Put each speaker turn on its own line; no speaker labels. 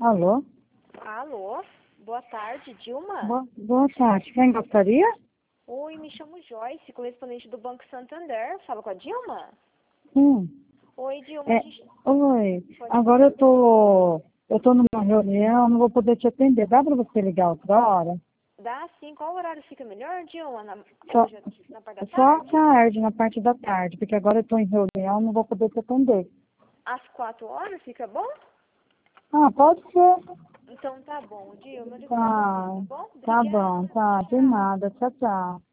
Alô?
Alô, boa tarde, Dilma.
Boa tarde. Quem gostaria?
Oi, me chamo Joyce, correspondente do Banco Santander. Fala com a Dilma?
Sim.
Oi, Dilma,
É,
a gente
oi.
pode
Agora eu tô numa reunião, não vou poder te atender. Dá para você ligar outra hora?
dar sim. Qual horário fica melhor, Dilma?
Só,
Hoje, na parte da
só à
tarde?
tarde, na parte da tarde, porque agora eu tô em reunião, não vou poder te atender.
Às 4 horas fica bom?
Ah, pode ser.
Então tá bom, Dilma, eu ligo pra você,
Tá,
tá bom?
tá
Obrigada.
bom, tá. De
Tchau.
nada. Tchau, tchau.